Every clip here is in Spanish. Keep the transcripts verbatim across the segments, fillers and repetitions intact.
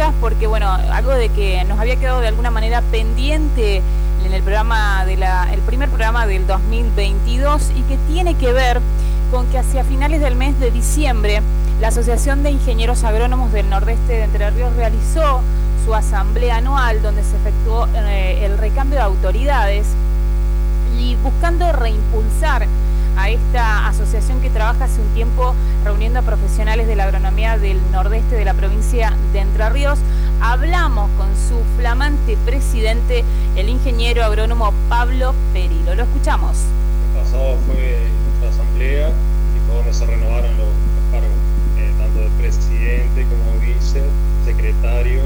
preguntas porque, bueno, algo de que nos había quedado de alguna manera pendiente en el programa de la, el primer programa del dos mil veintidós y que tiene que ver con que hacia finales del mes de diciembre la Asociación de Ingenieros Agrónomos del Nordeste de Entre Ríos realizó su asamblea anual donde se efectuó eh, el recambio de autoridades y buscando reimpulsar a esta asociación que trabaja hace un tiempo reuniendo a profesionales de la agronomía del nordeste de la provincia de Entre Ríos. Hablamos con su flamante presidente, el ingeniero agrónomo Pablo Perilo. Lo escuchamos. El pasado fue nuestra asamblea y fue donde se renovaron los, los cargos, eh, tanto de presidente como vice, secretario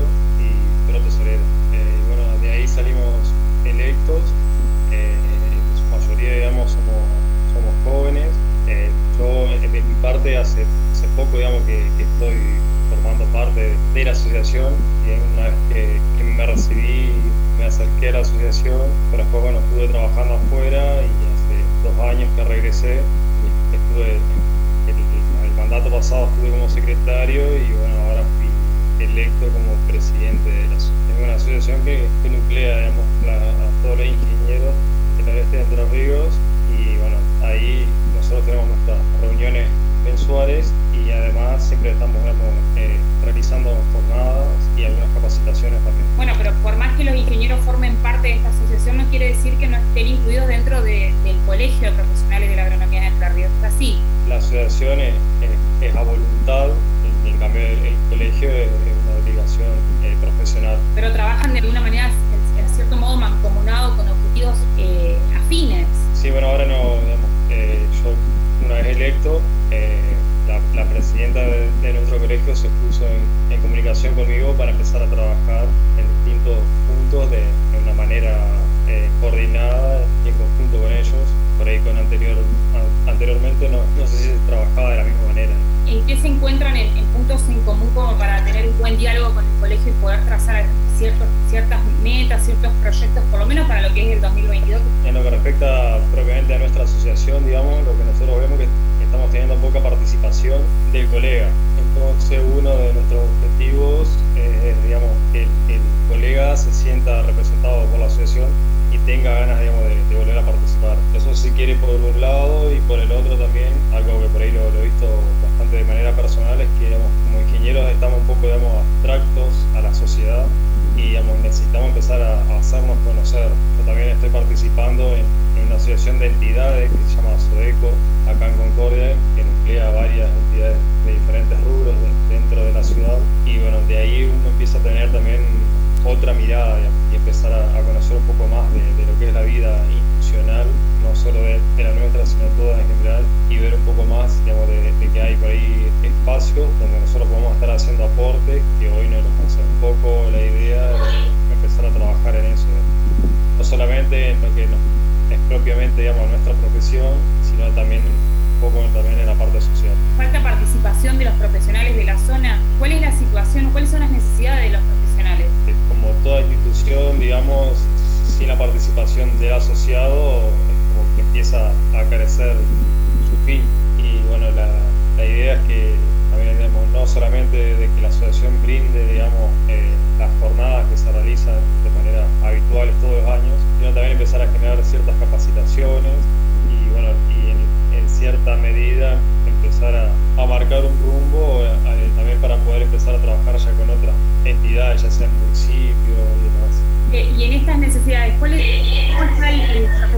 y pro tesorero. Eh, y bueno, de ahí salimos electos, eh, en su mayoría, digamos, somos somos jóvenes. Eh, yo, en mi parte, hace, hace poco, digamos, que, que estoy formando parte de la asociación, y una vez que, que me recibí, me acerqué a la asociación, pero después, bueno, estuve trabajando afuera y hace dos años que regresé, y estuve, el, el mandato pasado estuve como secretario y, bueno, ahora fui electo como presidente de la asociación. Es una asociación que, que nuclea, digamos, la, a todos los ingenieros del noreste de Entre Ríos. Y bueno, ahí nosotros tenemos nuestras reuniones mensuales y además siempre estamos digamos, eh, realizando jornadas y algunas capacitaciones también. Bueno, pero por más que los ingenieros formen parte de esta asociación, no quiere decir que no estén incluidos dentro de, del colegio de profesionales de la agronomía de Entre Ríos. ¿Es así? La asociación es, es, es a voluntad y en cambio el, el colegio es una obligación eh, profesional. Pero trabajan de alguna manera, en, en cierto modo, mancomunado con objetivos eh, afines. Sí, bueno, ahora no, digamos, eh, yo una vez electo, eh, la, la presidenta de, de nuestro colegio se puso en, en comunicación conmigo para empezar a trabajar en distintos puntos de, de una manera eh, coordinada y en conjunto con ellos. Por ahí con anterior, an, anteriormente no, no sé si se trabajaba de la misma manera. ¿En qué se encuentran en, en puntos en común como para tener un buen diálogo con el colegio y poder trazar ciertos, ciertas metas, ciertos proyectos, por lo menos para lo que es el dos mil veintidós? En lo que respecta propiamente a nuestra asociación, digamos, lo que nosotros vemos es que estamos teniendo poca participación del colega. Entonces, uno de nuestros objetivos es, digamos, que el, el colega se sienta representado por la asociación y tenga ganas, digamos, de, de volver a participar. Eso se quiere por un lado, y por el otro también, algo que por ahí lo, lo he visto bastante de manera personal, es que, digamos, como ingenieros estamos un poco, digamos, abstractos a la sociedad y, digamos, necesitamos empezar a, a hacernos conocer. Yo también estoy participando en, en una asociación de entidades que se llama SODECO, acá en Concordia, que nuclea varias entidades de diferentes rubros de, dentro de la ciudad, y bueno, de ahí uno empieza a tener también otra mirada, digamos, y empezar a, a conocer un poco más de, de lo que es la vida institucional, no solo de, de la nuestra, sino toda en general, y ver un poco más, digamos, de, de que hay por ahí espacios donde nosotros podemos estar haciendo aportes que hoy no los hacen. Un poco la idea de empezar a trabajar en eso, no solamente en lo que nos, es propiamente, digamos, nuestra profesión, sino también un poco también en la parte social. ¿Falta participación de los profesionales de la zona? ¿Cuál es la situación? ¿Cuáles son las necesidades de los profesionales? Como toda institución, digamos, sin la participación del asociado, es como que empieza a carecer su fin. Y bueno, la, la idea es que también, digamos, no solamente de que la asociación brinde, digamos, eh, las jornadas que se realizan de manera habitual todos los años, sino también empezar a generar ciertas capacitaciones y, bueno, y en, en cierta medida empezar a, a marcar un rumbo a, a, también para poder empezar a trabajar ya con otras entidades, ya sea el municipio y demás. Y en estas necesidades, ¿cuál es, ¿cómo está el, el